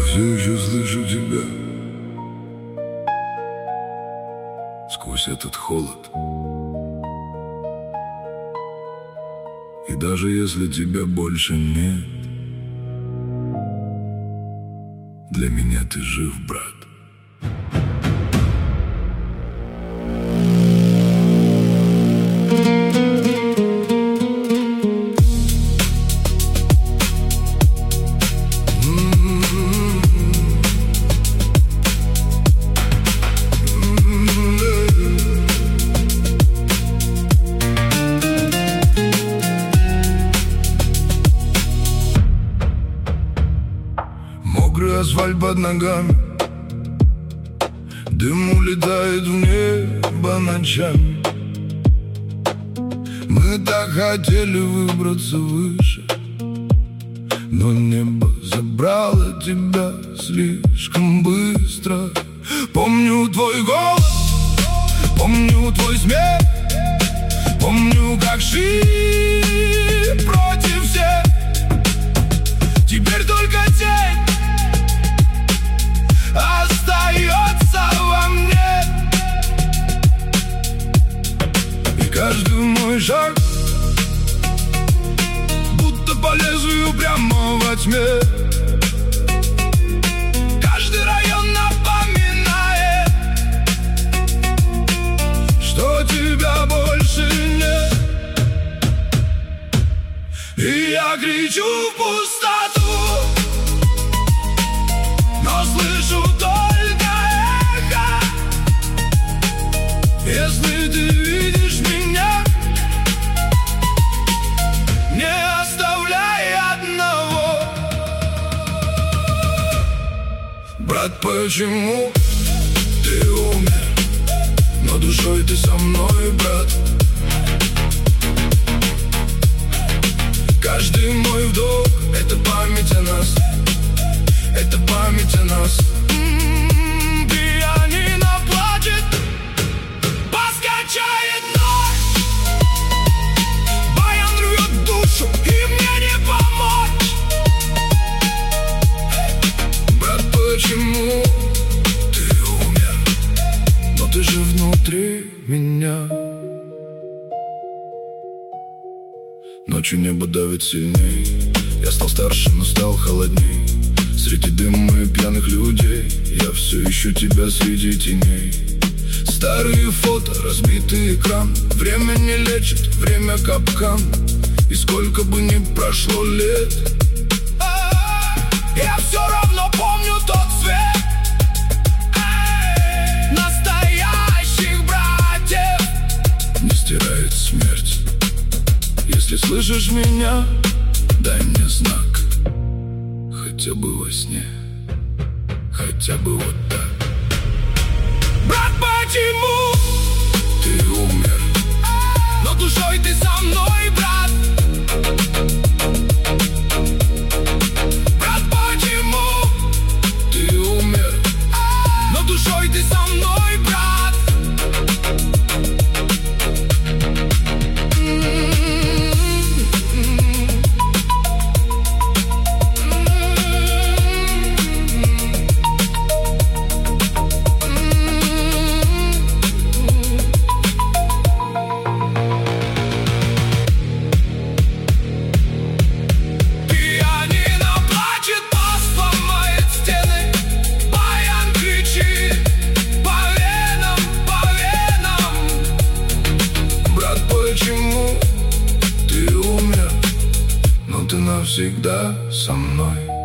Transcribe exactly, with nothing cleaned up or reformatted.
все еще слышу тебя сквозь этот холод. И даже если тебя больше нет, для меня ты жив, брат. Мокрый асфальт под ногами, дым улетает в небо ночами. Мы так хотели выбраться выше, но небо забрало тебя слишком быстро. Помню твой голос, помню твой смех, помню, как шли против всех. Теперь только тень остается во мне, и каждый мой шаг будто по лезвию прямо во тьме. Каждый район напоминает, что тебя больше нет. И я кричу в пустоту, но слышу только эхо. Если ты видишь меня, не оставляй одного. Брат, почему ты умер, но душой ты со мной, брат? Каждый мой вдох — это память о нас, это память о нас. М-м-м, пианино плачет, поскачает ночь, баян рвет душу, и мне не помочь. Брат, почему ты умер, но ты же внутри меня? Ночью небо давит сильней, я стал старше, но стал холодней. Среди дыма и пьяных людей я все ищу тебя среди теней. Старые фото, разбитый экран, время не лечит, время капкан. И сколько бы ни прошло лет, я все равно помню тот цвет настоящих братьев. Не стирает смерть. Если слышишь меня, дай мне знак, хотя бы во сне, хотя бы вот так. Брат, почему ты умер, но душой ты со мной, брат? Брат, почему ты умер, но душой ты со мной, брат? Почему ты умер, но ты навсегда со мной?